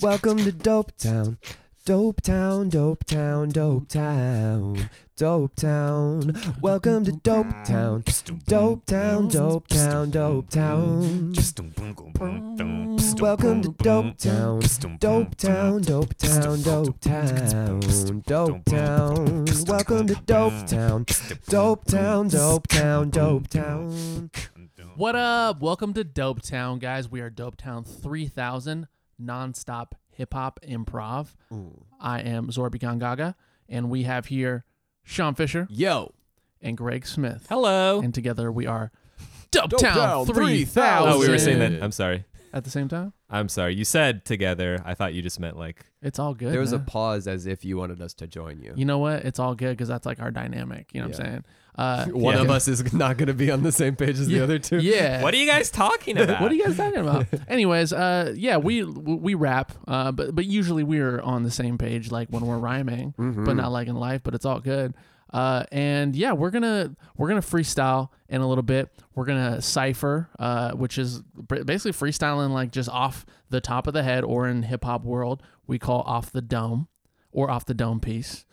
Welcome to Dope Town. Dope Town, Dope Town, Dope Town, Dope Town. Welcome to Dope Town. Dope Town, Dope Town, Dope Town. Welcome to Dope Town. Dope Town, Dope Town, Dope Town, Dope Town. Welcome to Dope Town. Dope Town, Dope Town, Dope Town. What up? Welcome to Dope Town, guys. We are Dope Town 3000 nonstop hip hop improv. I am Zorby Gangaga, and we have here Sean Fisher. Yo. And Greg Smith. Hello. And together we are Dope Town 3000. Oh, we were saying that. I'm sorry. At the same time? I'm sorry. You said together. I thought you just meant like. It's all good. There was a man. pause as if you wanted us to join you. You know what? It's all good because that's like our dynamic. You know what I'm saying? One of us is not going to be on the same page as the other two. Yeah. What are you guys talking about? What are you guys talking about? Anyways, we rap, but usually we're on the same page, like when we're rhyming, but not like in life. But it's all good. And yeah, we're gonna freestyle in a little bit. We're gonna cipher, which is basically freestyling like just off the top of the head, or in hip hop world we call off the dome, or off the dome piece,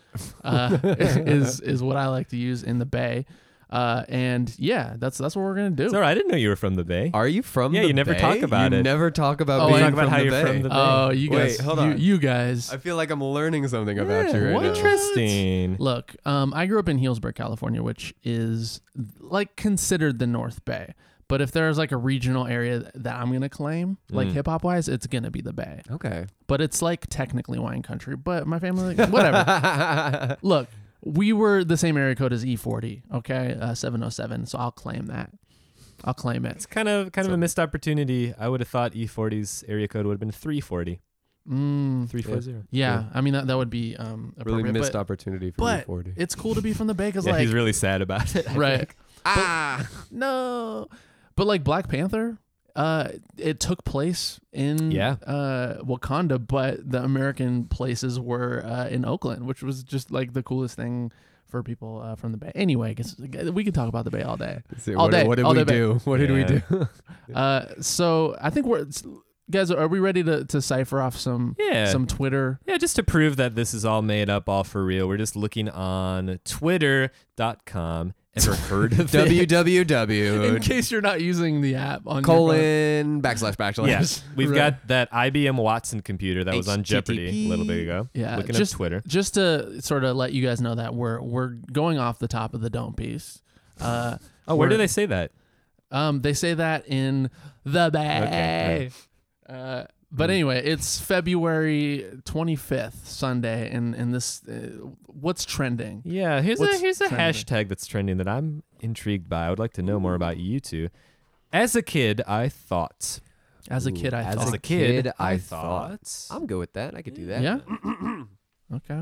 is what I like to use in the Bay. And yeah, that's what we're gonna do. Sorry, I didn't know you were from the Bay. Are you from Yeah, the you never Bay? talk about you it. never talk about Oh, being Talk about from how the you're Bay. from the Bay. Oh, you guys, Wait, hold on. you guys. I feel like I'm learning something about you right What? now. Interesting. Look, I grew up in Healdsburg, California, which is like considered the North Bay. But if there's like a regional area that I'm going to claim, like hip hop wise, it's going to be the Bay. Okay. But it's like technically wine country, but my family, whatever. Look, we were the same area code as E40, okay? 707. So I'll claim that. I'll claim it. It's kind of a missed opportunity. I would have thought E40's area code would have been 340. 340. Yeah, I mean, that would be appropriate. Really missed but, opportunity for but E40. it's cool to be from the Bay because Yeah, like... he's really sad about it. Right. No. But like Black Panther, it took place in Wakanda, but the American places were in Oakland, which was just like the coolest thing for people from the Bay. Anyway, we can talk about the Bay all day. What did we do? What did we do? So I think guys, are we ready to cipher off some Twitter? Yeah, just to prove that this is all made up, all for real. We're just looking on twitter.com. Ever heard of it? www. In case you're not using the app on colon // Yes, we've Right. got that IBM Watson computer that was on Jeopardy a little bit ago. Yeah, looking at Twitter. Just to sort of let you guys know that we're going off the top of the dome piece. Where do they say that? They say that in the Bay. Okay, But anyway, it's February 25th, Sunday, and this what's trending? Yeah, here's What's a trending? hashtag that's trending that I'm intrigued by. I would like to know more about you two. As a kid, I thought. As a kid, I As thought. a kid, I thought. thought. I'm good with that. I could do that. Yeah. Okay.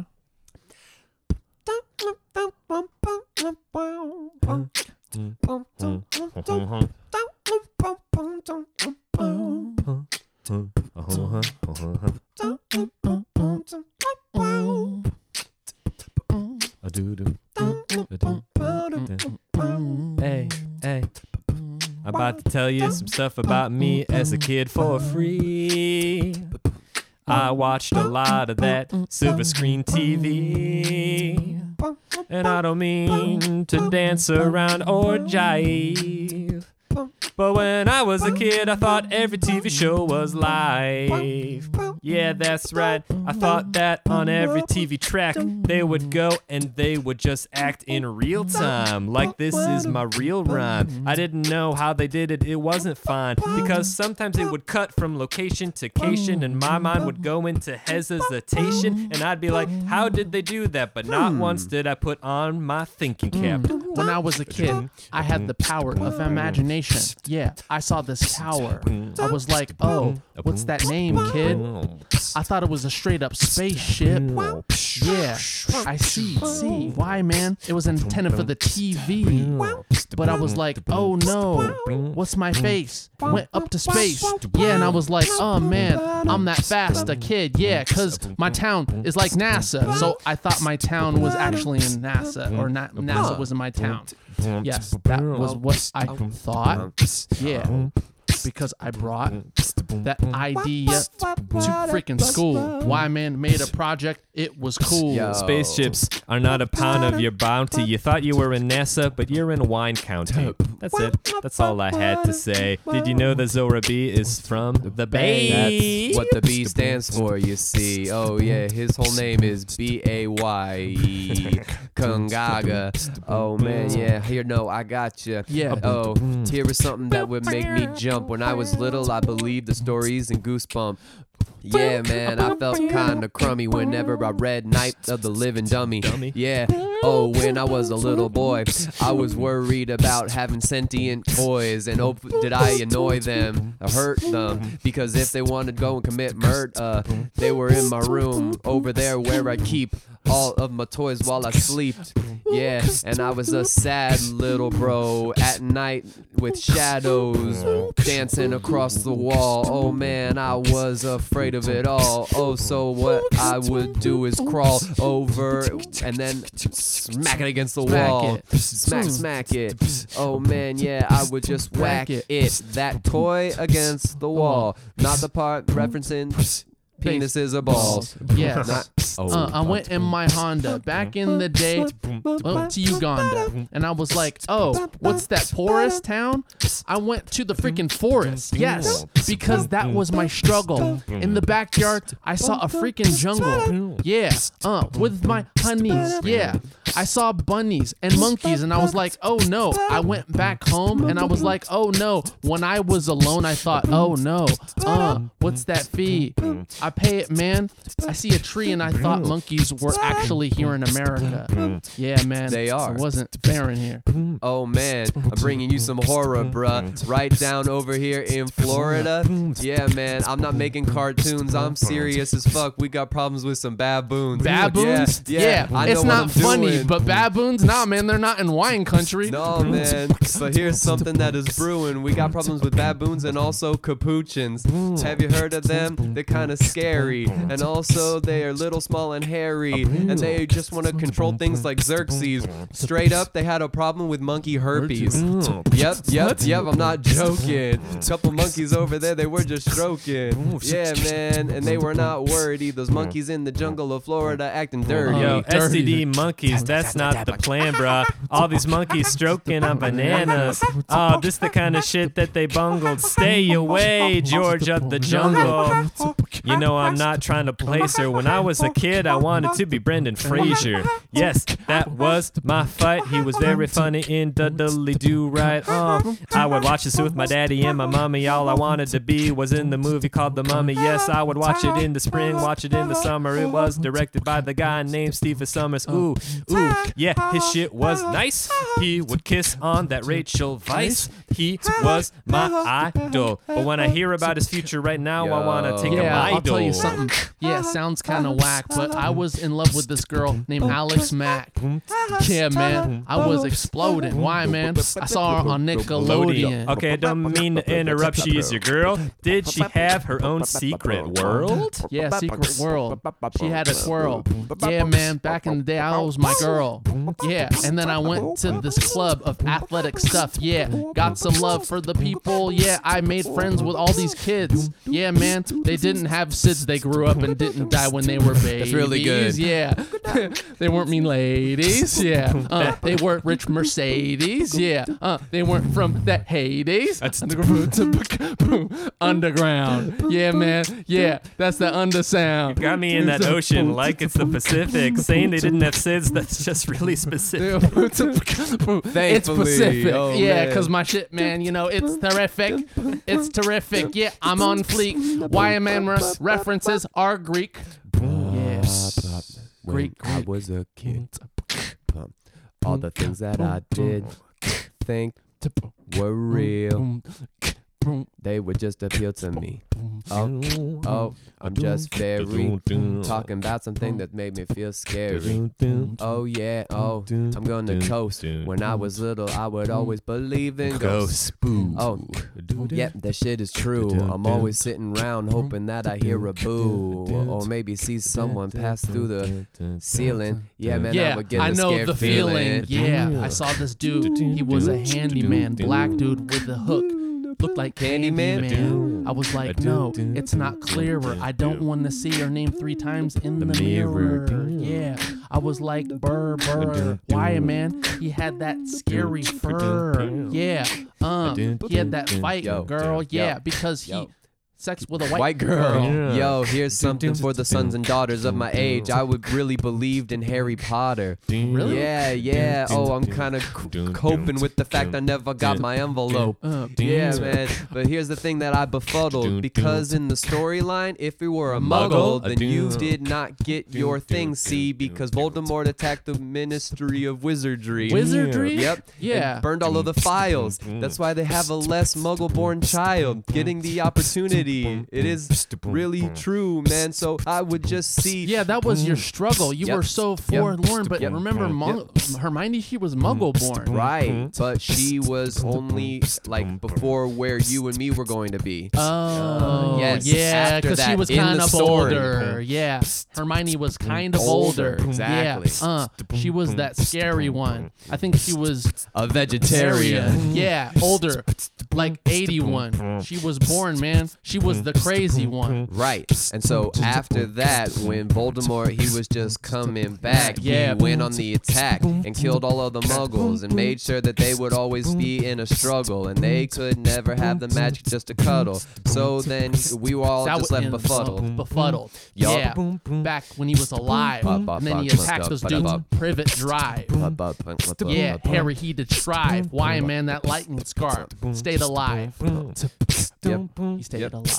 Hey, hey. I'm about to tell you some stuff about me as a kid for free. I watched a lot of that silver screen TV. And I don't mean to dance around or jive. But when I was a kid, I thought every TV show was live. Yeah, that's right. I thought that on every TV track, they would go and they would just act in real time. Like this is my real rhyme. I didn't know how they did it. It wasn't fine. Because sometimes it would cut from location to cation, and my mind would go into hesitation. And I'd be like, how did they do that? But not once did I put on my thinking cap. When I was a kid, I had the power of imagination. Yeah, I saw this tower. I was like, oh, what's that name, kid? I thought it was a straight up spaceship. Yeah, I see. Why, man? It was intended for the TV. But I was like, oh no, what's my face? Went up to space. Yeah, and I was like, oh man, I'm that fast, a kid. Yeah, because my town is like NASA. So I thought my town was actually in NASA, or NASA was in my town. Yes, that was what I thought. Yeah. because I brought that idea to freaking school. Why man made a project, it was cool. Yo. Spaceships are not a pound of your bounty. You thought you were in NASA, but you're in Wine County. That's it. That's all I had to say. Did you know the Zora B is from the Bay? That's what the B stands for, you see. Oh yeah, his whole name is B-A-Y-E. Kungaga. Oh man, yeah. Here, no, I got you. Yeah. Oh, here is something that would make me jump. When I was little, I believed the stories and Goosebump. Yeah, man, I felt kinda crummy whenever I read Night of the Living Dummy. Yeah. Oh, when I was a little boy, I was worried about having sentient toys, and did I annoy them or hurt them? Because if they wanted to go and commit murder, they were in my room over there where I keep all of my toys while I slept. Yeah, and I was a sad little bro at night with shadows dancing across the wall. Oh man, I was afraid of it all. Oh, so what I would do is crawl over and then smack it against the wall. Smack it. Oh man, yeah, I would just whack it. That toy against the wall. Not the part referencing penises or balls. Yes. I went in my Honda back in the day to Uganda, and I was like, oh, what's that porous town? I went to the freaking forest. Yes, because that was my struggle. In the backyard, I saw a freaking jungle. Yeah, with my honeys. Yeah, I saw bunnies and monkeys, and I was like, oh no. I went back home, and I was like, oh no. When I was alone, I thought, oh no. What's that fee? I pay it, man. I see a tree, and I thought monkeys were actually here in America. Yeah, man. They are. It wasn't fair in here. Oh man, I'm bringing you some horror, bruh. Right down over here in Florida. Yeah, man, I'm not making cartoons. I'm serious as fuck. We got problems with some baboons. Baboons? Yeah. I know it's what not I'm funny, doing. but baboons? Nah, man, they're not in wine country. No, man. But here's something that is brewing. We got problems with baboons and also capuchins. Have you heard of them? They're kind of scary. And also, they are little, small, and hairy. And they just want to control things like Xerxes. Straight up, they had a problem with monkey herpes. Yep. I'm not joking. Couple monkeys over there, they were just stroking. Yeah, man. And they were not worried. Those monkeys in the jungle of Florida acting dirty. Yo, STD monkeys, that's not the plan, bruh. All these monkeys stroking on bananas. Oh, this the kind of shit that they bungled. Stay away, George of the jungle. You know I'm not trying to place her. When I was a kid, I wanted to be Brendan Fraser. Yes, that was my fight. He was very funny in Dudley Do Right. I would watch this with my daddy and my mommy. All I wanted to be was in the movie called The Mummy. Yes, I would watch it in the spring, watch it in the summer. It was directed by the guy named Stephen Summers. Ooh, yeah, his shit was nice. He would kiss on that Rachel Weisz. He was my idol. But when I hear about his future right now, I want to take him idol. I'll tell you something. Yeah, sounds kind of whack, but I was in love with this girl named Alex Mack. Yeah, man, I was exploding. Why, man? I saw her on Nickelodeon. Okay, I don't mean to interrupt. She is your girl. Did she have her own secret world? Yeah, secret world. She had a twirl. Yeah, man, back in the day, I was my girl. Yeah, and then I went to this club of athletic stuff. Yeah, got some love for the people. Yeah, I made friends with all these kids. Yeah, man, they didn't have SIDS. They grew up and didn't die when they were babies. That's really good. Yeah, they weren't mean ladies. Yeah, they weren't rich Mercedes. Yeah, they weren't from that Hades. That's underground. Yeah, man. Yeah, that's the undersound. You got me in that ocean like it's the Pacific. Saying they didn't have SIDS, that's just really specific. It's Pacific. Oh, yeah, man. because my shit, man, you know, it's terrific. It's terrific. Yeah, I'm on fleek. YMN references are Greek. Yes. When I was a kid, all the things that I did think were real. They would just appeal to me. Oh, I'm just very talking about something that made me feel scary. Oh yeah, I'm gonna coast. When I was little, I would always believe in ghosts. Oh, yep, that shit is true. I'm always sitting around hoping that I hear a boo, or maybe see someone pass through the ceiling. Yeah, man, I would get a know scared the feeling. Yeah, I saw this dude. He was a handyman, black dude with a hook. looked like Candyman. Candyman. I was like, no, it's not clearer. I don't want to see her name 3 times in the mirror. Yeah, I was like, burr, burr. Why, man? He had that scary fur. Yeah, he had that fight, girl. Yeah, because he sex with a white girl. Yo, here's something for the sons and daughters of my age. I would really believed in Harry Potter. Really? Yeah. Oh, I'm kind of coping with the fact I never got my envelope. Yeah, man. But here's the thing that I befuddled. Because in the storyline, if you were a muggle, then you did not get your thing, see? Because Voldemort attacked the Ministry of Wizardry. Wizardry? Yep. Yeah. And burned all of the files. That's why they have a less muggle-born child getting the opportunity. It is really true, man. So I would just see. Yeah, that was your struggle. You were so forlorn, but remember, Hermione, she was muggle-born. Right, but she was only like before where you and me were going to be. Oh, yes. Yeah, because she was kind of older. Yeah, Hermione was kind of older. Exactly. Yeah, she was that scary one. I think she was A vegetarian. Yeah, older, like 81. She was born, man. She was the crazy one. Right. And so after that, when Voldemort, he was just coming back, Yeah. he went on the attack and killed all of the muggles and made sure that they would always be in a struggle and they could never have the magic just to cuddle. So then we were all just left befuddled. Befuddled. Yup. Yeah. Back when he was alive. And then he attacked those dudes in Privet Drive. Yeah, Harry, he did strive. Why, man, that lightning scarf stayed alive. He stayed alive.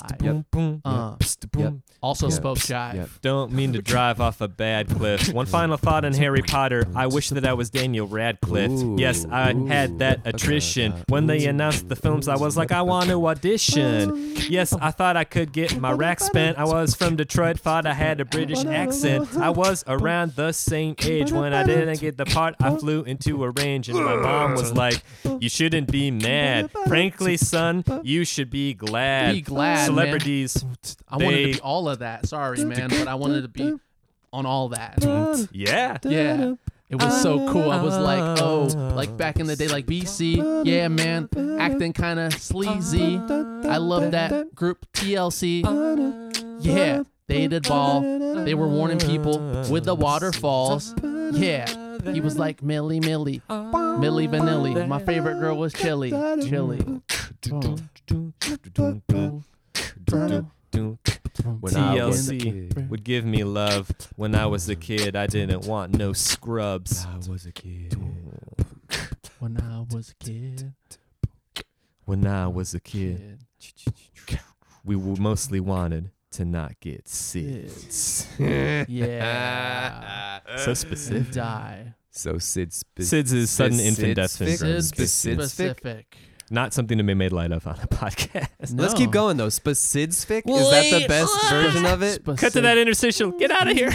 Also spoke jive. Don't mean to drive off a bad cliff. One final thought on Harry Potter. I wish that I was Daniel Radcliffe. Yes, I had that attrition. When they announced the films, I was like, I want to audition. Yes, I thought I could get my rack spent. I was from Detroit, thought I had a British accent. I was around the same age. When I didn't get the part, I flew into a range. And my mom was like, you shouldn't be mad. Frankly, son, you should be glad. Be glad, Celebrities. I wanted to be all of that. Sorry, man, but I wanted to be on all that. Yeah. Yeah. It was so cool. I was like, oh, like back in the day, like BC. Yeah, man, acting kind of sleazy. I love that group TLC. Yeah, they did ball. They were warning people with the waterfalls. Yeah, he was like Millie Millie Vanilli. My favorite girl was Chili. When I was a TLC kid. would give me love. When I was a kid, I didn't want no scrubs. I was a kid. When I was a kid. When I was a kid, we mostly wanted to not get SIDS. Yeah. So specific. Die. So SIDS is sudden infant death syndrome. Specific. Not something to be made light of on a podcast. No. Let's keep going though. Spasidsfic? Is that the best version of it? Cut to that interstitial. Get out of here.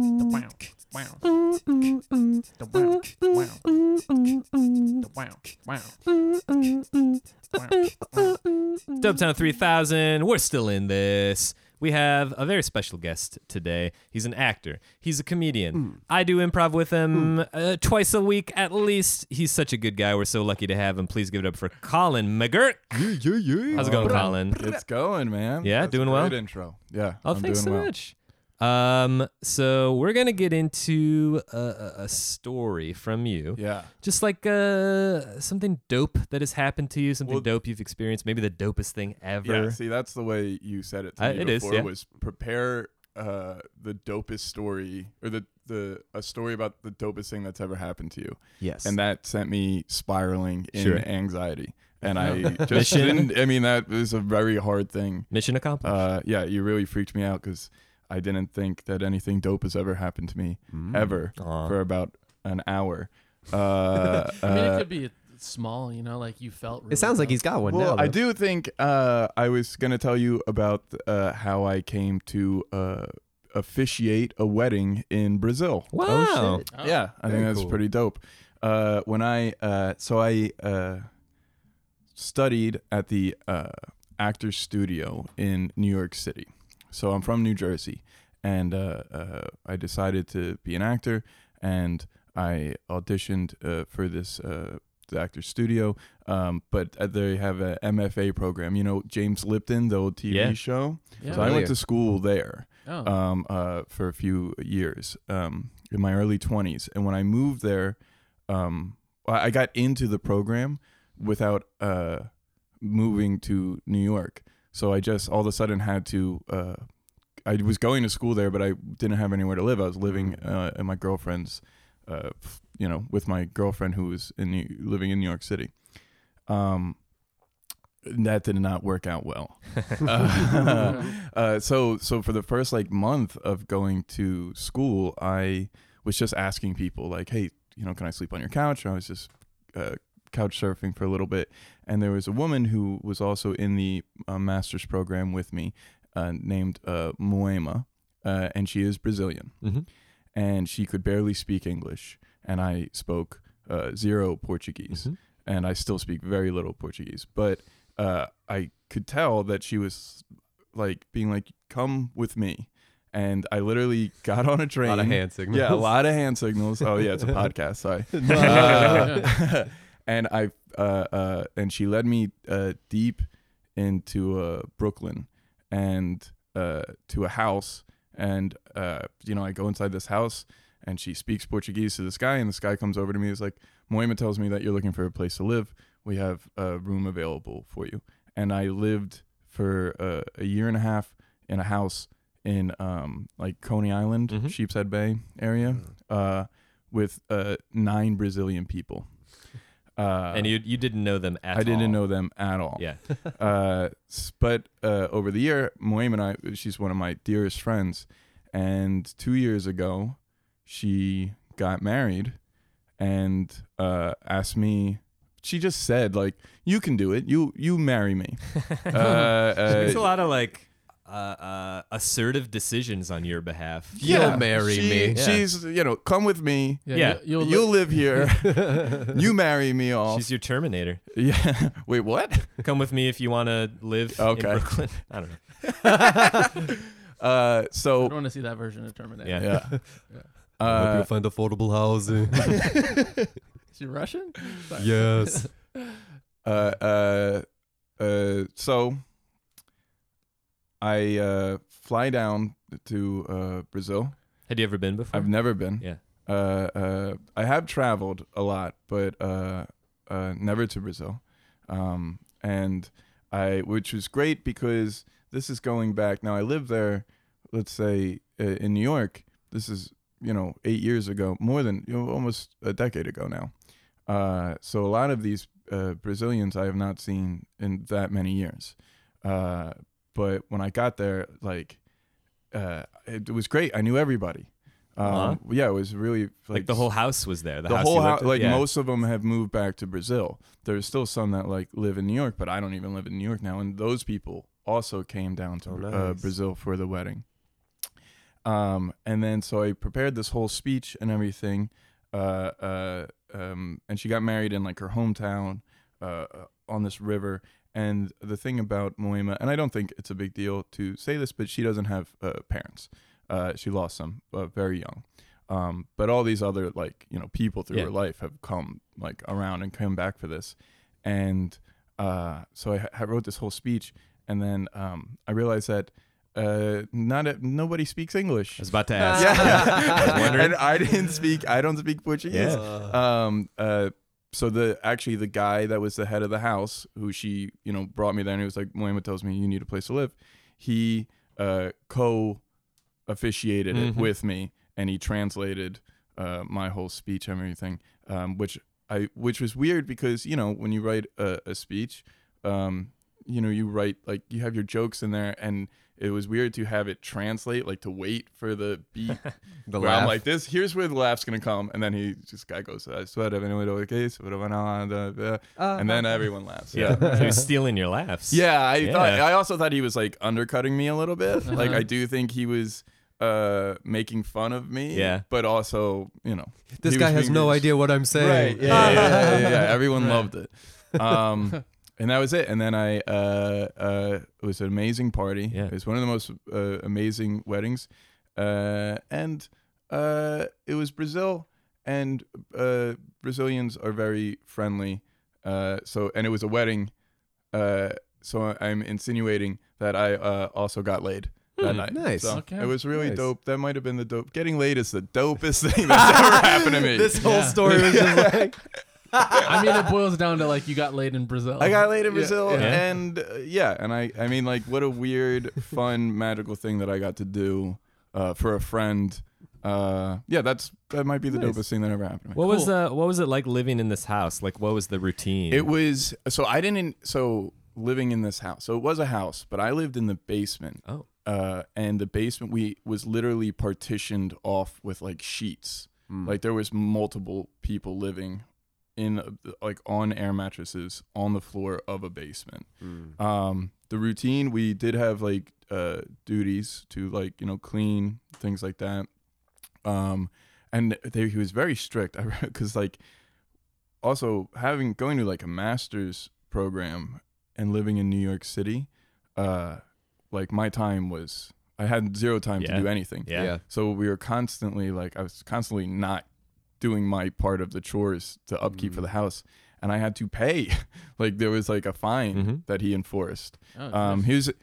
Dopetown 3000. We're still in this. We have a very special guest today. He's an actor. He's a comedian. I do improv with him twice a week at least. He's such a good guy. We're so lucky to have him. Please give it up for Colin McGurk. Yeah. How's it going, Colin? It's going, man. Yeah, That's doing a well? great intro. Yeah. Oh, I'm thanks so doing well. much. So we're gonna get into a story from you. Yeah. Just like something dope that has happened to you, something dope you've experienced, maybe the dopest thing ever. Yeah. See, that's the way you said it to me It is, before. yeah. Was prepare the dopest story or a story about the dopest thing that's ever happened to you. Yes. And that sent me spiraling in Sure. anxiety. And I just didn't. I mean, that was a very hard thing. Mission accomplished. Yeah, you really freaked me out because I didn't think that anything dope has ever happened to me ever for about an hour. I mean, it could be small, like you felt. Really It sounds like dope. he's got one Well, now. I do think I was going to tell you about how I came to officiate a wedding in Brazil. Wow. Oh, shit. Yeah, I think very that's cool. pretty dope. When I studied at the Actors Studio in New York City. So I'm from New Jersey, and I decided to be an actor, and I auditioned for this the actor's studio. But they have a MFA program. You know, James Lipton, the old TV show. Yeah. So I went to school there Oh. for a few years in my early 20s. And when I moved there, I got into the program without moving to New York. So I just all of a sudden had to, I was going to school there, but I didn't have anywhere to live. I was living in my girlfriend's, with my girlfriend who was living in New York City. That did not work out well. So for the first like month of going to school, I was just asking people like, hey, can I sleep on your couch? I was just couch surfing for a little bit. And there was a woman who was also in the master's program with me named Moema, and she is Brazilian. Mm-hmm. And she could barely speak English. And I spoke zero Portuguese. Mm-hmm. And I still speak very little Portuguese. But I could tell that she was like being like, come with me. And I literally got on a train. A lot of hand signals. Yeah, a lot of hand signals. Oh yeah, it's a podcast. Sorry. And and she led me deep into Brooklyn and to a house. And I go inside this house, and she speaks Portuguese to this guy, and this guy comes over to me. He's like, Moema tells me that you're looking for a place to live. We have a room available for you. And I lived for a year and a half in a house in like Coney Island, Mm-hmm. Sheepshead Bay area, with 9 Brazilian people. And you didn't know them at all. I didn't know them at all. Yeah. But over the year, Moema and I, she's one of my dearest friends. And 2 years ago, she got married and asked me. She just said, like, you can do it. You marry me. She makes a lot of like assertive decisions on your behalf. You'll marry me. She's, come with me. Yeah. You'll live here. You marry me off. She's your Terminator. Yeah. Wait, what? Come with me if you want to live in Brooklyn. I don't know. I So don't want to see that version of Terminator. Yeah. yeah. I hope you find affordable housing. Is she Russian? Sorry. Yes. So I fly down to Brazil. Had you ever been before? I've never been. Yeah. I have traveled a lot, but never to Brazil. Which was great because this is going back. Now I lived there, let's say in New York. This is 8 years ago, more than almost a decade ago now. So a lot of these Brazilians I have not seen in that many years. But when I got there, like it was great. I knew everybody. Yeah, it was really like the whole house was there. The whole house, like most of them have moved back to Brazil. There's still some that like live in New York, but I don't even live in New York now. And those people also came down to nice. Brazil for the wedding. And then so I prepared this whole speech and everything. And she got married in like her hometown on this river. And the thing about Moema, and I don't think it's a big deal to say this, but she doesn't have parents. She lost them very young. But all these other people through her life have come like around and come back for this. And so I wrote this whole speech, and then I realized that nobody speaks English. I was about to ask. Yeah. I was wondering. And I don't speak Portuguese. Yeah. So the guy that was the head of the house, who she, brought me there, and he was like, Moema tells me you need a place to live. He officiated it with me, and he translated my whole speech and everything, which was weird because when you write a speech, you write like you have your jokes in there, and it was weird to have it translate, like to wait for the beat. The where laugh. I'm like, here's where the laugh's gonna come, and then guy goes, I swear to anyone okay, and then everyone laughs. Yeah. So he was stealing your laughs. Yeah, I also thought he was like undercutting me a little bit. Like I do think he was making fun of me. Yeah. But also, This guy has no idea what I'm saying. Right. Yeah. Everyone loved it. And that was it. And then it was an amazing party. Yeah. It was one of the most amazing weddings. And it was Brazil. and Brazilians are very friendly. So it was a wedding. So I'm insinuating that I also got laid that night. Nice. So Okay. it was really Nice. dope. That might have been the dope. Getting laid is the dopest thing that's ever happened to me. This whole Yeah. story was just like, I mean, it boils down to like you got laid in Brazil. I got laid in Brazil, yeah. and and I mean, like, what a weird, fun, magical thing that I got to do for a friend. That might be the Nice. dopest thing that ever happened to me. What was it like living in this house? Like, what was the routine? It was living in this house. So it was a house, but I lived in the basement. Oh. And the basement was literally partitioned off with like sheets. Like there was multiple people living in like on air mattresses on the floor of a basement. The routine, we did have like duties to like, clean, things like that. And he was very strict because like also going to like a master's program and living in New York City, like my time was, I had zero time to do anything. Yeah. So we were constantly like, I was constantly not doing my part of the chores to upkeep for the house. And I had to pay, like there was like a fine that he enforced. Oh, He was,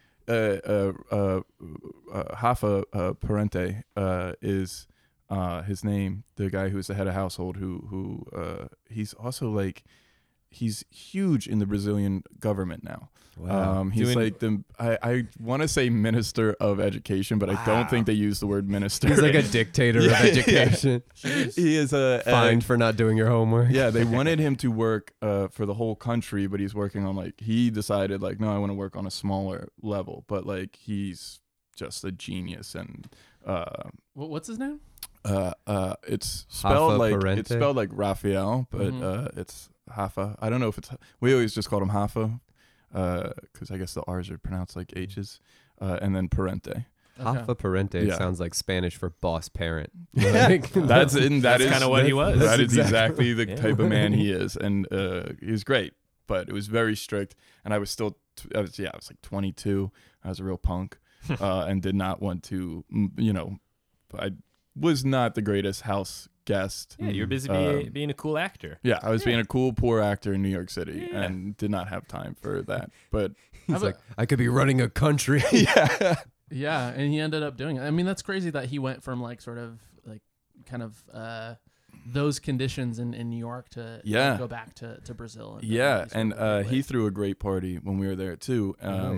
Rafa Parente is his name, the guy who was the head of household who he's also like, he's huge in the Brazilian government now. wow. He's like I want to say minister of education, but I don't think they use the word minister. He's like a dictator of education. He is Fined for not doing your homework. yeah, they wanted him to work for the whole country, but he's working on like, he decided like, no, I want to work on a smaller level, but like he's just a genius. And what's his name? it's spelled like Parente? it's spelled like Raphael, but it's Hafa. I don't know if it's, we always just called him Hafa because I guess the R's are pronounced like H's, and then Parente. Rafa Parente Yeah. sounds like Spanish for boss parent. That's That's kind of what he was. That is exactly the Yeah. type of man he is, and he was great, but it was very strict. And I was still, I was like 22. I was a real punk, and did not want to, I was not the greatest house guest. Yeah, you're busy being a cool actor. Yeah, I was being a cool poor actor in New York City, Yeah. and did not have time for that. But He's like, I could be running a country. yeah, Yeah, and he ended up doing it. I mean, that's crazy that he went from like sort of like kind of those conditions in New York to go back to Brazil. And yeah, really sort and of live. he threw a great party when we were there too.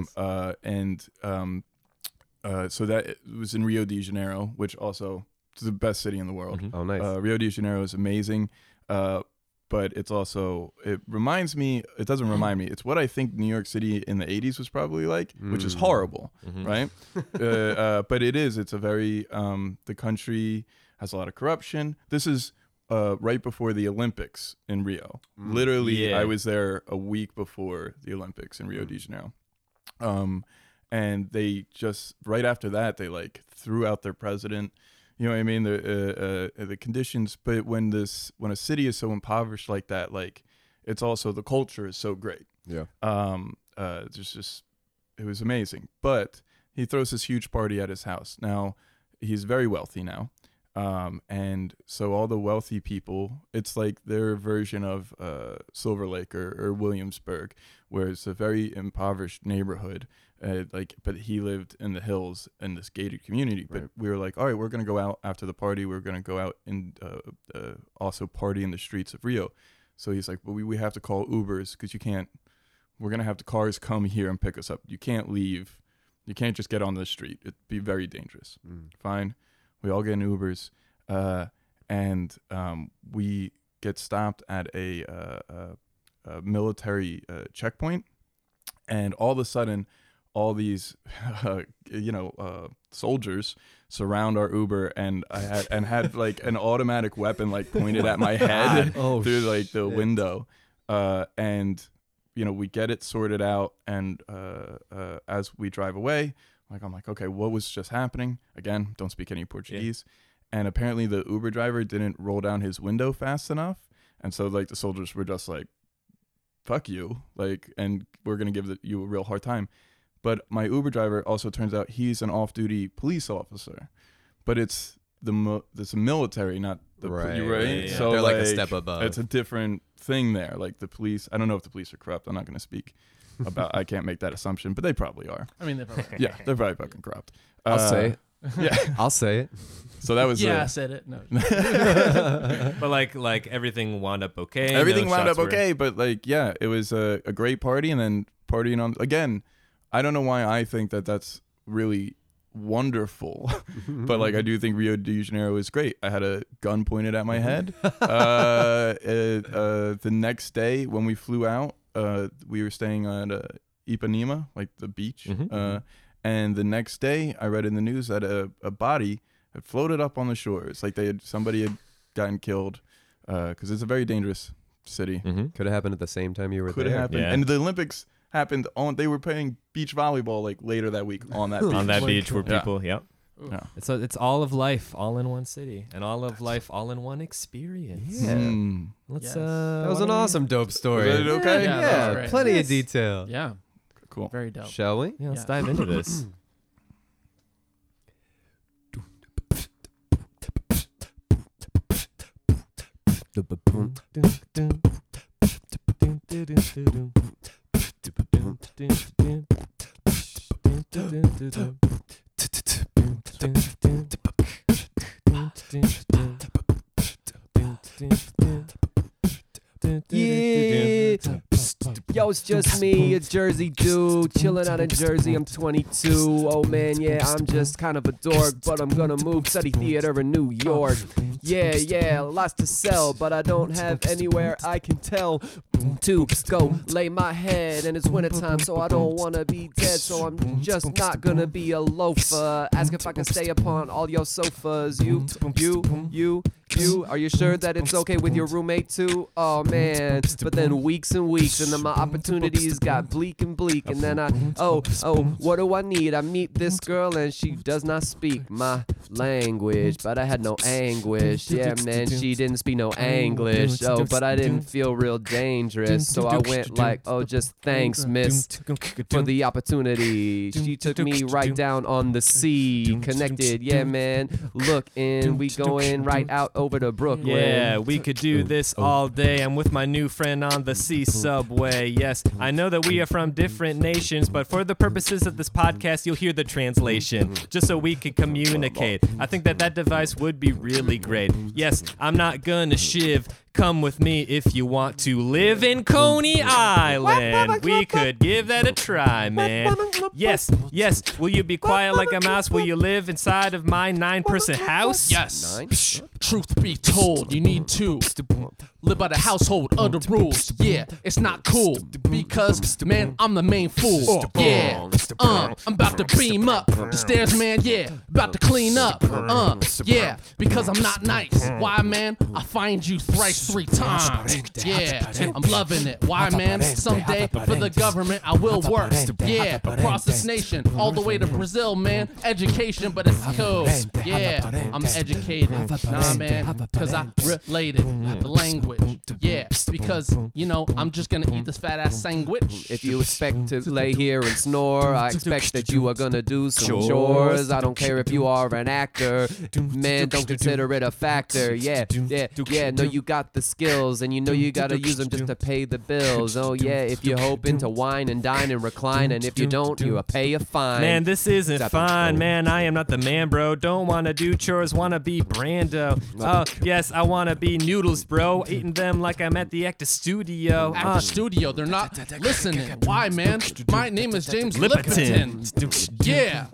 So that it was in Rio de Janeiro, which also is the best city in the world. Oh, nice. Rio de Janeiro is amazing, but it's also, it reminds me, it doesn't remind me, it's what I think New York City in the 80s was probably like, which is horrible, right? But it's a very, the country has a lot of corruption. This is right before the Olympics in Rio. Literally, Yeah. I was there a week before the Olympics in Rio de Janeiro. And they just, right after that, they like threw out their president. You know what I mean? The conditions, but when a city is so impoverished like that, like it's also, the culture is so great. Yeah. It was amazing. But he throws this huge party at his house. Now, he's very wealthy now. And so all the wealthy people, it's like their version of Silver Lake or Williamsburg, where it's a very impoverished neighborhood. But he lived in the hills in this gated community. But we were like, all right, we're gonna go out after the party. We're gonna go out and also party in the streets of Rio. So he's like, well, we have to call Ubers because you can't. We're gonna have the cars come here and pick us up. You can't leave. You can't just get on the street. It'd be very dangerous. Fine. We all get in Ubers, and we get stopped at a military checkpoint, and all of a sudden, all these, soldiers surround our Uber, and had like an automatic weapon like pointed at my head through like the window, and we get it sorted out, and as we drive away. I'm like, okay, what was just happening? Again, don't speak any Portuguese. Yeah. And apparently the Uber driver didn't roll down his window fast enough. And so like the soldiers were just like, fuck you. Like, and we're going to give you a real hard time. But my Uber driver also turns out he's an off-duty police officer. But it's a military, not Right. You're right. Yeah. So They're like a step above. It's a different thing there. Like the police. I don't know if the police are corrupt. I'm not going to speak about. I can't make that assumption, but they probably are. I mean, they're probably. Yeah, they're probably fucking corrupt. I'll say it. Yeah. I'll say it. So that was. Yeah, I said it. No. But like everything wound up okay. Everything no wound shots up were- okay, but like, yeah, it was a great party, and then partying on again. I don't know why I think that that's really wonderful, but like I do think Rio de Janeiro is great. I had a gun pointed at my head. The next day when we flew out, we were staying at Ipanema, like the beach. And the next day, I read in the news that a body had floated up on the shores, like somebody had gotten killed, because it's a very dangerous city. Could have happened at the same time you were Could there. have happened, Yeah. and the Olympics happened on. They were playing beach volleyball like later that week on that beach. On that Like, beach where yeah. people, yep. Yeah. It's all of life, all in one city, and all of life, all in one experience. Yeah. Let's. Yes. That was an awesome dope story. Was it okay? Yeah, that Yeah, was great. plenty of detail. Yeah, Cool. very dope. Shall we? Yeah, let's Yeah. dive into this. Yeah. Yo, it's just me, a Jersey dude, chilling out in Jersey. I'm 22. Oh man, yeah, I'm just kind of a dork, but I'm gonna move, study theater in New York. Yeah, lots to sell, but I don't have anywhere I can tell to go lay my head. And it's wintertime, so I don't wanna be dead, so I'm just not gonna be a loafer. Ask if I can stay upon all your sofas. You, are you sure that it's okay with your roommate too? Oh man, but then weeks and weeks, and then my opportunities got bleak, and then what do I need? I meet this girl and she does not speak my language, but I had no anguish. Yeah man, she didn't speak no English. Oh, but I didn't feel real dangerous, so I went like, oh, just thanks miss for the opportunity. She took me right down on the sea, connected, yeah man, look in, we going right out over to Brooklyn. Yeah, we could do this all day. I'm with my new friend on the sea subway. Yes, I know that we are from different nations, but for the purposes of this podcast, you'll hear the translation, just so we can communicate. I think that device would be really great. Yes, I'm not gonna shiv. Come with me if you want to live in Coney Island. We could give that a try, man. Yes. Will you be quiet like a mouse? Will you live inside of my 9-person house? Yes. Nine? Truth be told, you need to live by the household of the rules. Yeah, it's not cool because, man, I'm the main fool. Yeah, I'm about to beam up the stairs, man. Yeah, about to clean up. Yeah, because I'm not nice. Why, man? I find you thrice 3 times. Yeah, I'm loving it. Why, man? Someday for the government I will work. Yeah, across this nation, all the way to Brazil, man. Education, but it's cool. Yeah, I'm educated. Nah, man, because I related the language. Yeah, because, you know, I'm just gonna eat this fat ass sandwich. If you expect to lay here and snore, I expect that you are gonna do some chores. I don't care if you are an actor, man, don't consider it a factor. Yeah, no, you got the skills, and you know you gotta use them just to pay the bills. Oh yeah, if you're hoping to wine and dine and recline, and if you don't, you'll pay a fine. Man, this isn't fine, man. I am not the man, bro. Don't wanna do chores, wanna be Brando. Oh, yes, I wanna be noodles, bro. Eating them like I'm at the Actor Studio. At the studio, they're not listening. Why, man? My name is James Lipperton. Yeah,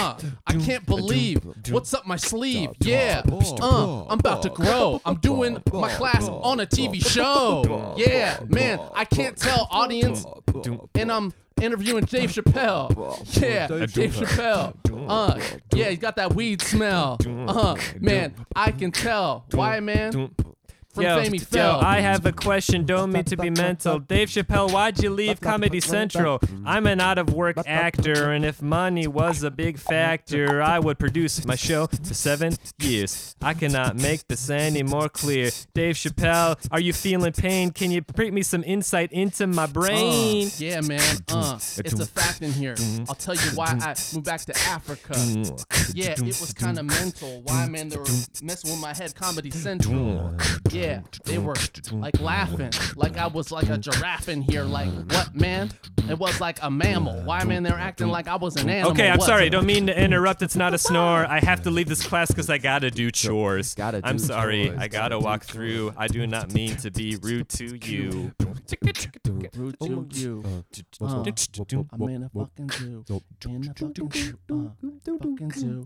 I can't believe what's up my sleeve. Yeah, I'm about to grow. I'm doing my class on a TV show. Yeah, man, I can't tell audience, and I'm interviewing Dave Chappelle. Yeah, Dave Chappelle. Yeah, he's got that weed smell. Man, I can tell. Why, man? from Yo, Famey Fell. I have a question, don't mean to be mental. Dave Chappelle, why'd you leave Comedy Central? I'm an out-of-work actor, and if money was a big factor, I would produce my show for 7 years. I cannot make this any more clear. Dave Chappelle, are you feeling pain? Can you bring me some insight into my brain? Yeah, man. It's a fact in here. I'll tell you why I moved back to Africa. Yeah, it was kind of mental. Why, man, they were messing with my head. Comedy Central. Yeah, they were like laughing, like I was like a giraffe in here. Like, what, man? It was like a mammal. Why, man, they were acting like I was an animal. Okay, I'm What? sorry. Don't mean to interrupt. It's not a snore. I have to leave this class because I gotta do chores. I'm sorry. chores. I gotta walk through. I do not mean to be rude to you. Rude to you. I'm in a fucking zoo. In a fucking zoo.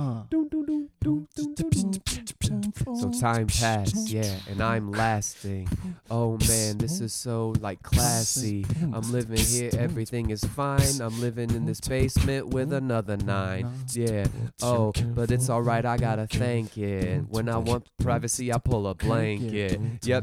So time passed, yeah, and I'm lasting. Oh man, this is so like classy. I'm living here, everything is fine. I'm living in this basement with another 9. Yeah, oh, but it's alright, I gotta thank it. When I want privacy, I pull a blanket.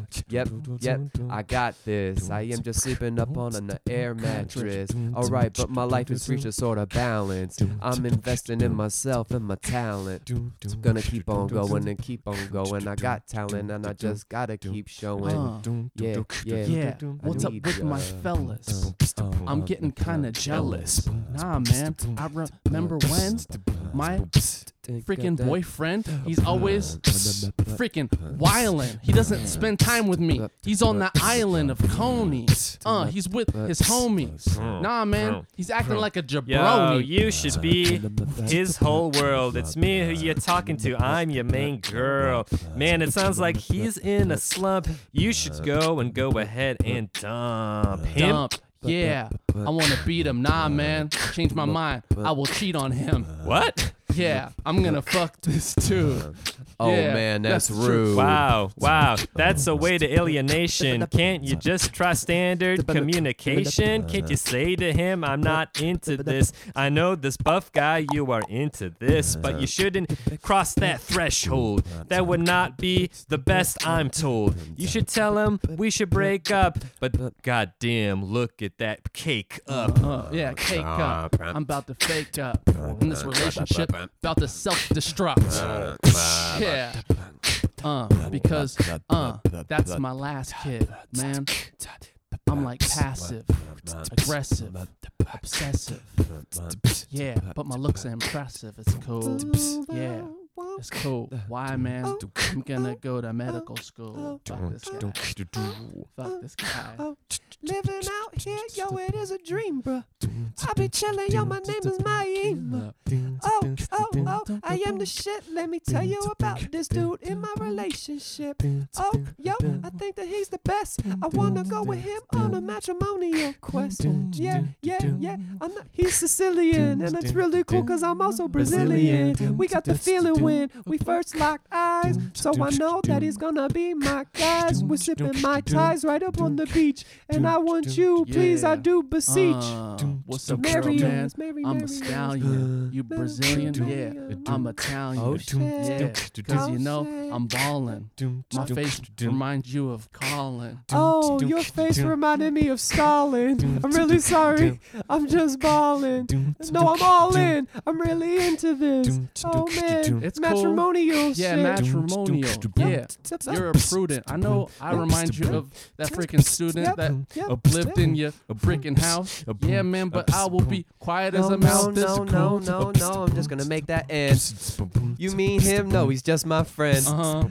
Yep, I got this. I am just sleeping up on an air mattress. Alright, but my life has reached a sort of balance. I'm investing in myself and my talent. Gonna keep on going and keep on going. I got talent and I just gotta keep showing. Yeah. What's up with my fellas? I'm getting kinda jealous. Nah, man. I remember when my freaking boyfriend, he's always freaking wildin'. He doesn't spend time with me. He's on the island of Coney. He's with his homies. Nah, man. He's acting like a Yo, jabroni. you should be his whole world. It's me who you're talking to. I'm your main girl. Man, it sounds like he's in a slump. You should go ahead and dump him. Dump. Yeah, I want to beat him. Nah, man. Change my mind. I will cheat on him. What? Yeah, I'm gonna fuck this too. Oh Yeah, man, that's true. rude. Wow, that's a way to alienation. Can't you just try standard communication? Can't you say to him, I'm not into this? I know this buff guy, you are into this, but you shouldn't cross that threshold. That would not be the best, I'm told. You should tell him we should break up, but goddamn, look at that cake up. Yeah, cake up. I'm about to fake up. In this relationship, about to self-destruct. Yeah. Because, that's my last kid, man. I'm like passive, aggressive, obsessive. Yeah, but my looks are impressive. It's cool. Yeah, it's cool. Why, man? I'm gonna go to medical school. Fuck this guy. Fuck this guy. Living out here, yo, it is a dream, bruh. I be chillin', yo, my name is Maima. Oh, I am the shit. Let me tell you about this dude in my relationship. Oh, yo, I think that he's the best. I wanna go with him on a matrimonial quest. Yeah. He's Sicilian, and it's really cool cause I'm also Brazilian. We got the feeling when we first locked eyes, so I know that he's gonna be my guys. We're sipping Mai Tais right up on the beach, and I want you, please, I do beseech. What's up, Marry girl, us, man? marry, I'm marry a us. stallion. You Brazilian? Yeah, I'm Italian. Oh, shit. Yeah, cause you know, Oh, I'm ballin'. My face reminds you of Colin. Oh, your face reminded me of Stalin. I'm really sorry. I'm just balling. No, I'm all in. I'm really into this. Oh man, It's cool. matrimonial Yeah, shit. matrimonial. Yeah, you're a prudent. I know I remind you of that freaking student that lived in your freaking house. Yeah, man, but I will be quiet as a mouse. This cool. No. I'm just gonna make that end. You mean him? No, he's just my friend.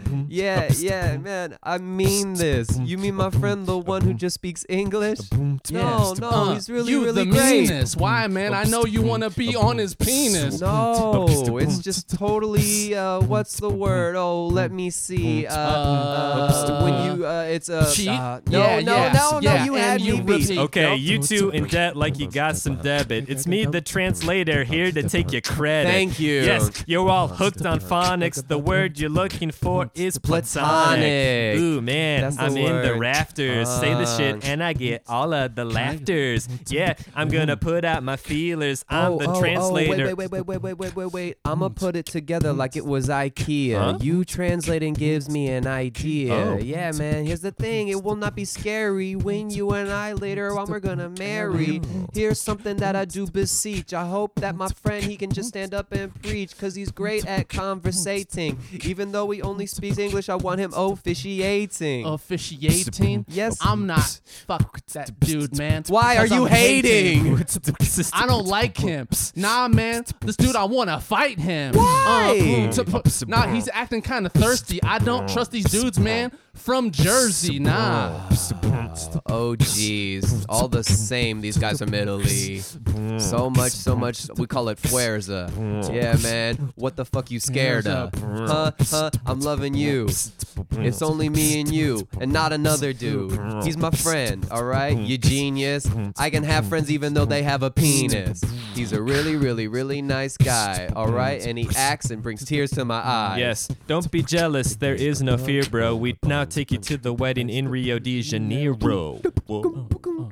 Yeah, man. I mean this. You mean my friend, the one who just speaks English? No, he's really, you really the great. meanest. Why, man? I know you want to be on his penis. No, it's just totally, what's the word? Oh, let me see. When you, it's a... Cheat? No, Yeah, you and had you me beat. repeat. Okay, you two in debt like you got some debit. It's me, the translator, here to take your credit. Thank you. Yes, you're all hooked hooked on phonics. The word you're looking for is platonic. Platonic. Ooh, man, That's the I'm in the word. rafters. Say the shit and I get all of the laughters. Yeah, I'm gonna put out my feelers. I'm the translator. Wait. I'ma put it together like it was IKEA. Huh? You translating gives me an idea. Oh. Yeah, man, here's the thing. It will not be scary when you and I later on we're gonna marry. Here's something that I do beseech. I hope that my friend, he can just stand up and preach, cause he's great at conversating. Even though he only speaks English, I want him officiating. Officiating? Yes. I'm not. Fuck that dude, man. Why are Because you I'm hating? I don't like him. Nah, man. This dude, I want to fight him. Why? Nah, he's acting kind of thirsty. I don't trust these dudes, man. From Jersey, nah. Oh, jeez. All the same, these guys from Italy. So much. We call it fuerza. Yeah, man. What the fuck you scared of? Huh? I'm loving you. It's only me and you, and not another dude. He's my friend, alright? You genius. I can have friends even though they have a penis. He's a really nice guy, alright? And he acts and brings tears to my eyes. Yes, don't be jealous. There is no fear, bro. We now take you to the wedding in Rio de Janeiro. Whoa.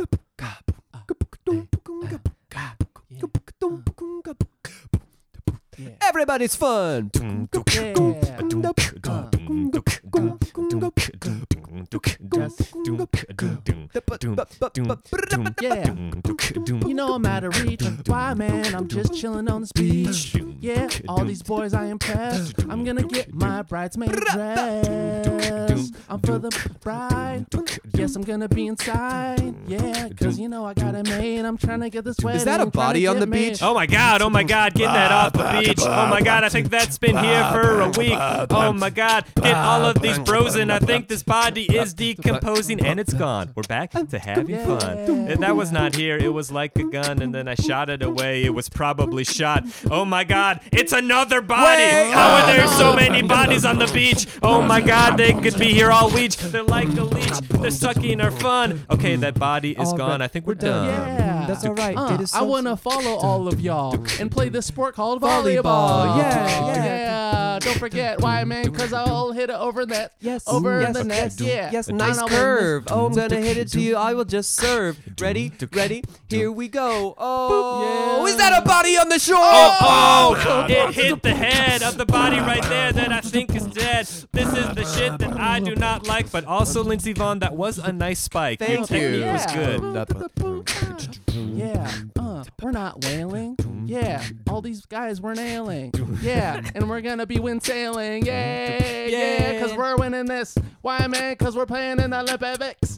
Everybody's fun. Yeah. You know I'm out of reach. Why, man? I'm just chilling on this beach. Yeah, all these boys I impress. I'm gonna get my bridesmaid dress. I'm for the bride. Yes, I'm gonna be inside. Yeah, cause you know I got it made. I'm trying to get this wedding. Is that a body on the beach? Oh my god, getting that off the beach. Oh my god, I think that's been here for a week. Oh my god, get all of these bros in. I think this body is decomposing and it's gone. We're back to having fun. And that was not here, it was like a gun and then I shot it away. It was probably shot. Oh my god, it's another body. How are there so many bodies on the beach? Oh my god, they could be here all week. They're like a leech, they're sucking our fun. Okay, that body is gone. I think we're done. Yeah. That's alright. I want to follow all of y'all and play this sport called volleyball. Yeah. Don't forget why, man, because I'll hit it over that. Over the net. Yeah. Yes, nice curve. Oh, I'm gonna hit it to you. I will just serve. Ready? Here we go. Oh, is that a body on the shore? Oh, it hit the head of the body right there that I think is dead. This is the shit that I do not like, but also Lindsey Vonn, that was a nice spike. Your Thank you. technique was good. Yeah, we're not whaling. Yeah, all these guys we're nailing. Yeah, and we're gonna be wind sailing. Yeah, cause we're winning this. Why, man? Cause we're playing in the Olympics.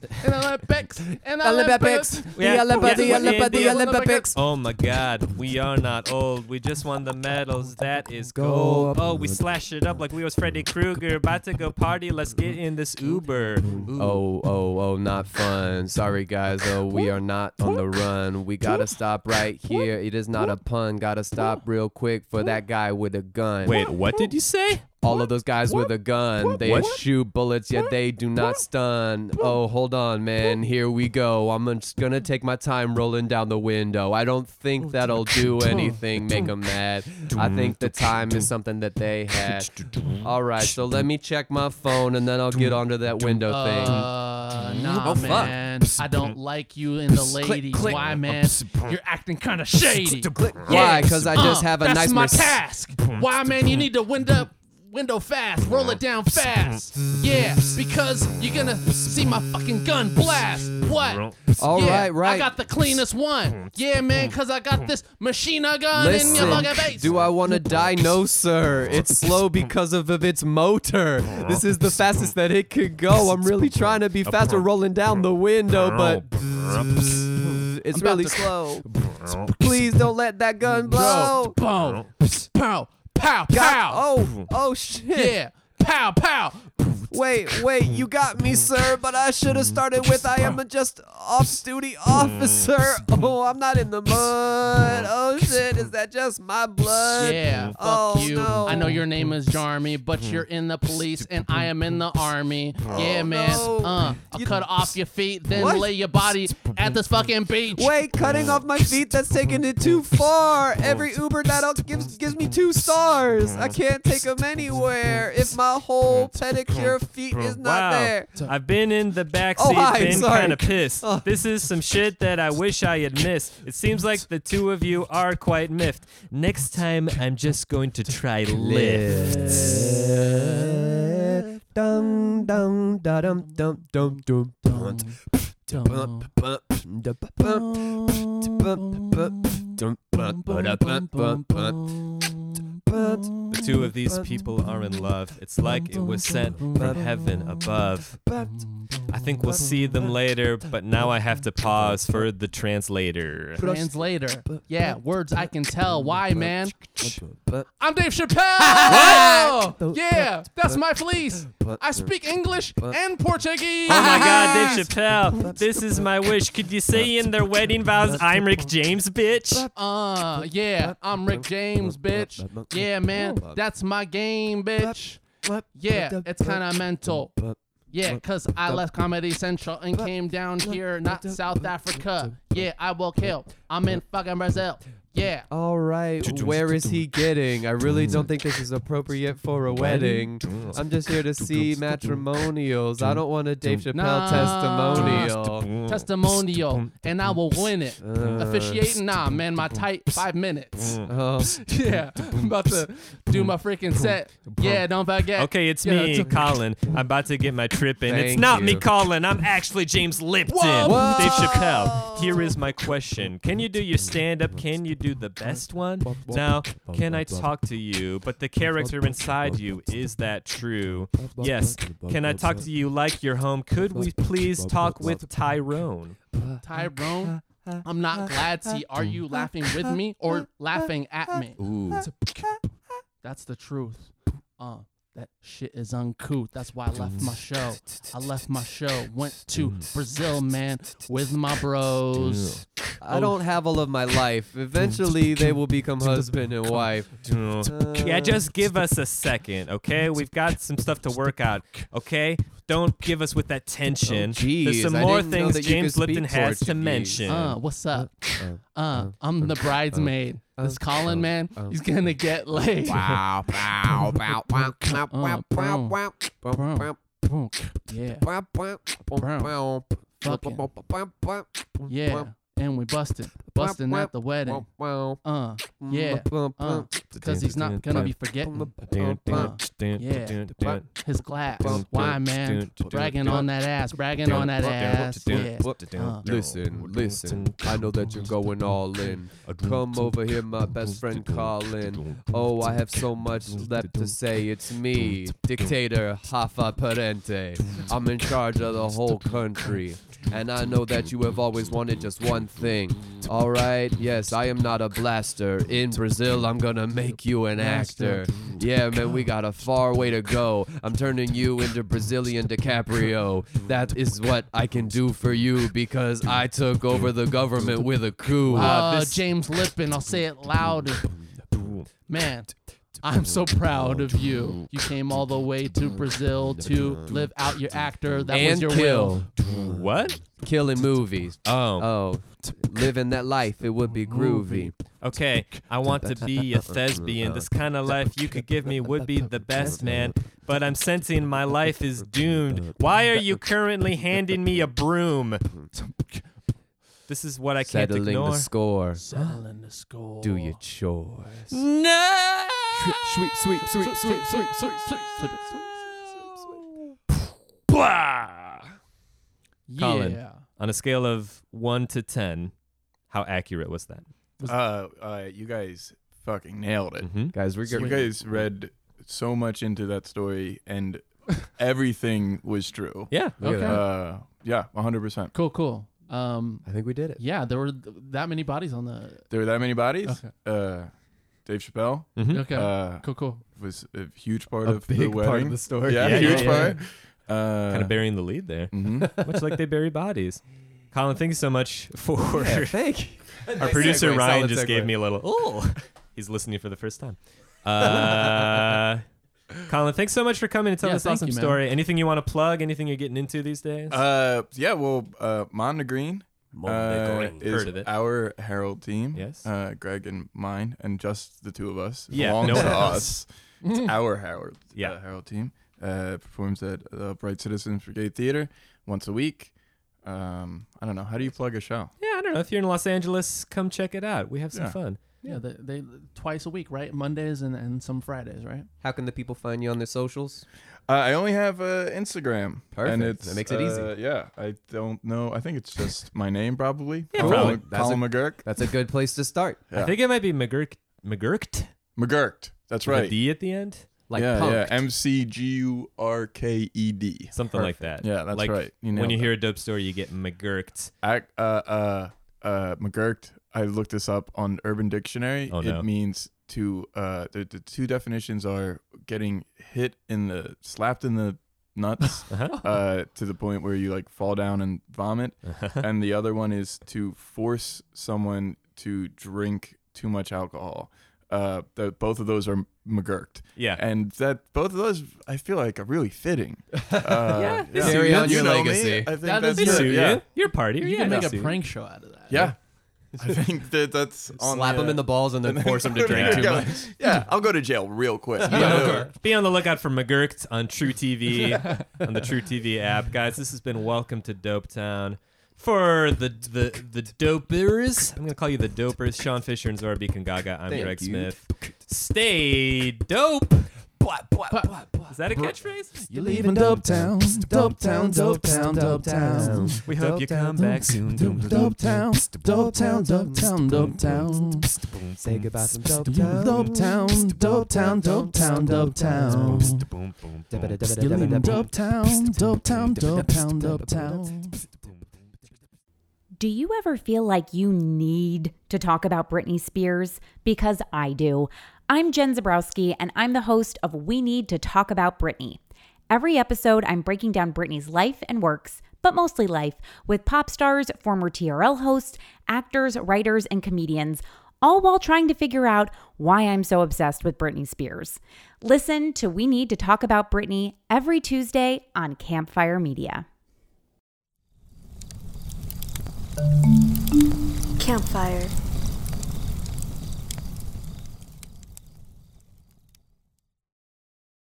The Olympics. Oh my god, we are not old. We just won the medals. That is gold. Oh, we slashed it up like we was Freddy Krueger. About to go party. Let's get in this Uber. Ooh. Oh, not fun. Sorry, guys. Oh, we are not on the run. We gotta stop right here. It is not a pun. Gotta stop real quick for that guy with a gun. Wait, what did you say? All of those guys with a gun, they shoot bullets, yet they do not stun. Oh, hold on, man. Here we go. I'm just gonna take my time rolling down the window. I don't think that'll do anything, make them mad. I think the time is something that they had. All right, so let me check my phone, and then I'll get onto that window thing. Nah, man. I don't like you and the ladies. click. Why, man? You're acting kind of shady. Why? Because I just have a that's nice my task. Why, man? You need to window fast, roll it down fast. Yeah, because you're gonna see my fucking gun blast. What? All yeah, right. I got the cleanest one. Yeah, man, because I got this machine gun in your fucking face. Do I want to die? No, sir. It's slow because of its motor. This is the fastest that it could go. I'm really trying to be faster rolling down the window, but it's really slow. Please don't let that gun blow. Pow, pow, pow, pow. Oh shit. Yeah, pow, pow. Wait, you got me, sir, but I should have started with I am a just off-duty officer. Oh, I'm not in the mud. Oh, shit, is that just my blood? Yeah, fuck Oh, you. no. I know your name is Jarmy, but you're in the police and I am in the army. Yeah, man. no. I'll cut off your feet, then What? lay your body at this fucking beach. Wait, cutting off my feet, that's taking it too far. Every Uber that gives me 2 stars. I can't take them anywhere if my whole pedicure feet is not there. I've been in the backseat, Oh, hi, been sorry. kind of pissed. This is some shit that I wish I had missed. It seems like the two of you are quite miffed. Next time, I'm just going to try lifts. Dum dum da dum dum dum dum dum. The two of these people are in love. It's like it was sent from heaven above. I think we'll see them later, but now I have to pause for the translator. Translator. Yeah, words I can tell. Why, man? I'm Dave Chappelle! Yeah, that's my fleece. I speak English and Portuguese. Oh my god, Dave Chappelle, this is my wish. Could you say in their wedding vows, I'm Rick James, bitch? Yeah, I'm Rick James, bitch. Yeah, man, that's my game, bitch. Yeah, it's kind of mental. Yeah, 'cause I left Comedy Central and came down here, not South Africa. Yeah, I will kill. I'm in fucking Brazil. Yeah. All right, where is he getting? I really don't think this is appropriate for a wedding. I'm just here to see matrimonials. I don't want a Dave Chappelle testimonial. Testimonial, and I will win it. Officiating, nah, man, my tight 5 minutes. Oh, Yeah, I'm about to do my freaking set. Yeah, don't forget. Okay, it's Yeah, me, Colin. I'm about to get my trip in. It's Thank not me, you. Colin. I'm actually James Lipton. Whoa. Dave Chappelle, here is my question. Can you do your stand-up? Can you do the best one? Now, can I talk to you? But the character inside you, is that true? Yes. Can I talk to you like you're home? Could we please talk with Tyrone? Tyrone, I'm not glad. See, are you laughing with me or laughing at me? Ooh. That's the truth. That shit is uncouth. That's why I left my show. I left my show. Went to Brazil, man, with my bros. I don't have all of my life. Eventually, they will become husband and wife. Yeah, just give us a second, okay? We've got some stuff to work out, okay? Don't give us with that tension. There's some I more didn't know things that you James could speak Lipton has to Portuguese. mention. What's up? I'm the bridesmaid. This Colin, man, he's gonna get laid. Wow, wow, wow, wow, wow, wow, wow, wow. Yeah, Fucking. yeah. And we busting at the wedding. Yeah. Because he's not gonna be forgetting. Yeah. His glass. Why, man? Bragging on that ass. Bragging on that ass. Yeah. Listen. I know that you're going all in. Come over here, my best friend Colin. Oh, I have so much left to say. It's me, dictator Hafa Parente. I'm in charge of the whole country. And I know that you have always wanted just one thing. All right, yes, I am not a blaster. In Brazil, I'm gonna make you an actor. Yeah, man, we got a far way to go. I'm turning you into Brazilian DiCaprio. That is what I can do for you because I took over the government with a coup. James Lipton, I'll say it louder. Man, I'm so proud of you. You came all the way to Brazil to live out your actor. That was And your kill. will. What? Killing movies. Oh. Living that life, it would be groovy. Okay, I want to be a thespian. This kind of life you could give me would be the best, man. But I'm sensing my life is doomed. Why are you currently handing me a broom? This is what I can't Settling ignore. the score. Settling the score. Do your chores. No! Sweep. Blah! Yeah. Colin. On a scale of 1 to 10, how accurate was that? You guys fucking nailed it. Guys, You guys read so much into that story, and everything was true. Yeah. Look at Okay. Yeah, 100%. Cool. I think we did it. Yeah, there were that many bodies on the. There were that many bodies? Okay. Dave Chappelle. Mhm. Okay. Cool. Was a huge part A of the big wedding. part of the story. Yeah, Yeah, huge yeah, part. Kind of burying the lead there, much like they bury bodies. Colin, thank you so much for Yeah, thank you. our producer segue, Ryan solid just segue. gave me a little. Oh, he's listening for the first time. Colin, thanks so much for coming and telling this thank awesome you, man. story. Anything you want to plug? Anything you're getting into these days? Yeah, well, Mon the Green Heard is of it. our Herald team. Yes. Greg and mine, and just the two of us. Yeah, belongs no to one else. us. It's our Herald. Yeah. Herald team performs at the Bright Citizens Brigade Theater once a week. I don't know. How do you plug a show? Yeah, I don't know. If you're in Los Angeles, come check it out. We have some Yeah. fun. Yeah, they twice a week, right? Mondays and some Fridays, right? How can the people find you on the socials? I only have Instagram. Perfect. And it's, That makes it easy. Yeah, I don't know. I think it's just my name, probably. Yeah, Colin, probably. That's Colin a- McGurk. That's a good place to start. Yeah. I think it might be McGurked. McGurked. That's With a right. D at the end? Like yeah, punked. McGurked. Something like that. Yeah, that's like right. You when nailed you it. hear a dope story, you get McGurked. McGurked. I looked this up on Urban Dictionary. Oh, no. It means to the two definitions are getting slapped in the nuts Uh-huh. to the point where you like fall down and vomit, and the other one is to force someone to drink too much alcohol. Both of those are McGurked. Yeah. And that both of those I feel like are really fitting. Yeah. Carry on your know me. legacy. I think That that's is They good. sue yeah. you. You're a partier. You Yeah, can make they a sue you. prank show out of that. Yeah. I think that's on Slap them in the balls and then force them to drink too much. Yeah, I'll go to jail real quick. Be on the lookout for McGurked on True TV, on the True TV app. Guys, this has been Welcome to Dopetown. For the dopers, I'm going to call you the dopers, Sean Fisher and Zora Beacon Gaga. I'm Thank Greg you. Smith. Stay dope. Is that a catchphrase? You're leaving Dopetown, Dopetown, Dopetown, Dopetown. We hope you come back soon. Dopetown, Dopetown, Dopetown, Dopetown. Say goodbye from Dopetown. Dopetown, Dopetown, Dopetown, Dopetown. You're leaving Dopetown, Dopetown, Dopetown, Dopetown. Do you ever feel like you need to talk about Britney Spears? Because I do. I'm Jen Zabrowski, and I'm the host of We Need to Talk About Britney. Every episode, I'm breaking down Britney's life and works, but mostly life, with pop stars, former TRL hosts, actors, writers, and comedians, all while trying to figure out why I'm so obsessed with Britney Spears. Listen to We Need to Talk About Britney every Tuesday on Campfire Media. Campfire.